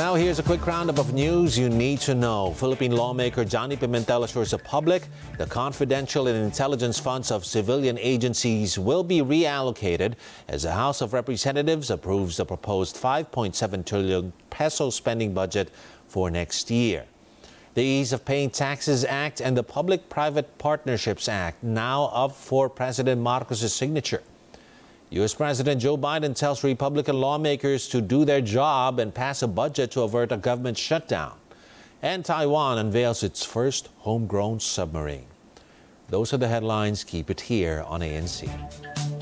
Now here's a quick roundup of news you need to know. Philippine lawmaker Johnny Pimentel assures the public the confidential and intelligence funds of civilian agencies will be reallocated as the House of Representatives approves the proposed 5.7 trillion peso spending budget for next year. The Ease of Paying Taxes Act and the Public-Private Partnerships Act now up for President Marcos' signature. U.S. President Joe Biden tells Republican lawmakers to do their job and pass a budget to avert a government shutdown. And Taiwan unveils its first homegrown submarine. Those are the headlines. Keep it here on ANC.